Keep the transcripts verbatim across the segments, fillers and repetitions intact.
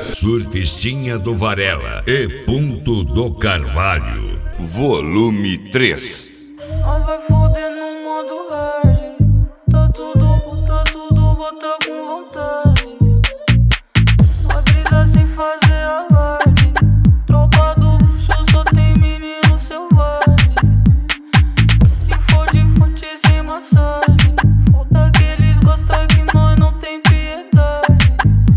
Surfistinha do Varela e Ponto do Carvalho, volume três. Nós vai foder no modo hard. Tá tudo, tá tudo, bota com vontade. Nós brisa sem fazer alarde. Tropa do luxo só tem menino selvagem. Se for de fonte sem massagem, falta que eles gostam que nós não tem piedade.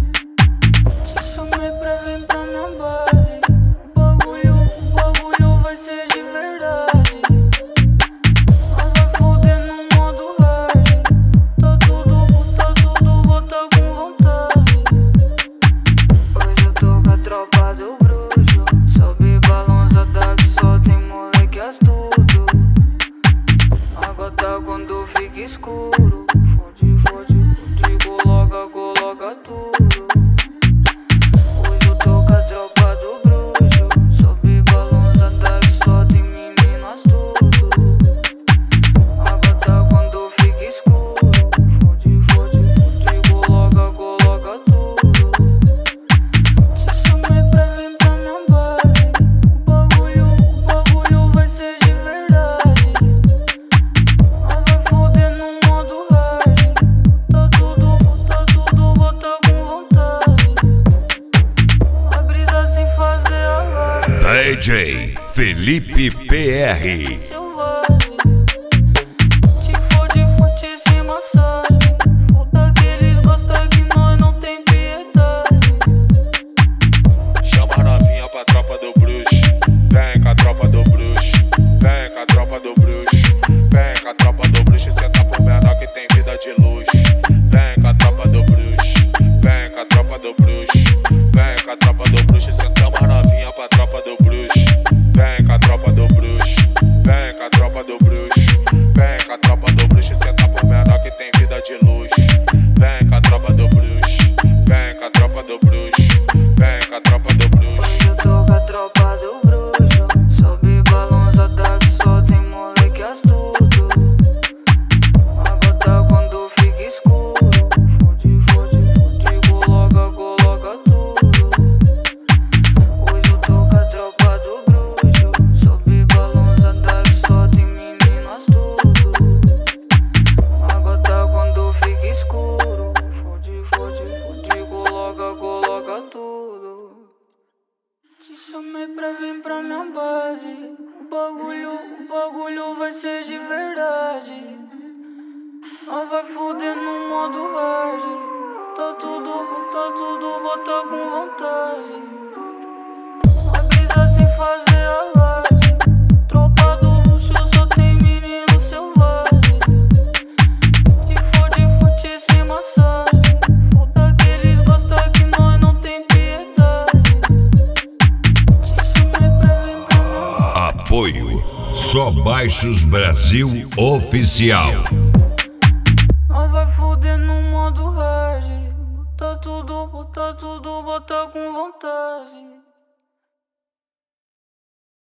Te chamei pra vir pra minha base. O bagulho, o bagulho vai ser de verdade. Nós vai foder no modo hard. Tá tudo, tá tudo, bota com vontade. Hoje eu tô com a tropa do bruxo. Sobe balançada que só tem moleque astuto. Agora quando fica escuro, fode, fode, fode, coloca, coloca tudo. Hoje eu tô com a tropa do bruxo. Sobe balançada que só tem menino astuto. Agora quando fica escuro, fode, fode, fode, coloca, coloca tudo. Te chamei pra vir pra minha base. O bagulho, o bagulho vai ser de verdade. Nós vai foder no modo hard. Tá tudo, tá tudo, bota com vontade. A brisa sem fazer alarde. D J Felipe P R. Selvagem. Se for de fonte sem massagem, falta que eles gostam que nós não tem piedade. Chama a novinha pra tropa do bruxo. Vem com a tropa do bruxo. Vem com a tropa do bruxo. Vem com a tropa do bruxo. Senta por menor que tem vida de luxo. Vem com a tropa do bruxo. Vem com a tropa do bruxo. Vem com a tropa do bruxo. Sentamos a novinha pra tropa do bruxo. Vem com a tropa do bruxo. Vem com a tropa do bruxo. Vem com a tropa do bruxo. Senta por menor que tem vida de luxo. Vem com a tropa do bruxo. Vem com a tropa do bruxo. Vem com a tropa do bruxo. Hoje eu tô com a tropa do bruxo. Sobe balançada que só tem moleque astuto. Agora quando fica escuro, fode, fode, fode, coloca, coloca tudo. Hoje eu tô com a tropa do bruxo. Sobe balançada que só tem menino astuto. Agora quando fica escuro, fode, fode, fode, coloca, coloca tudo. Te chamei pra vir pra minha base. O bagulho, o bagulho vai ser de verdade. Nós vai foder no modo hard. Tá tudo, tá tudo, bota com vontade. A brisa sem fazer alarde. Tropa do luxo só tem menino selvagem. Se for de fonte sem massagem, falta que eles gostam que nós não tem piedade. Te chamei pra vir pra minha Apoio Só Baixos Brasil Oficial.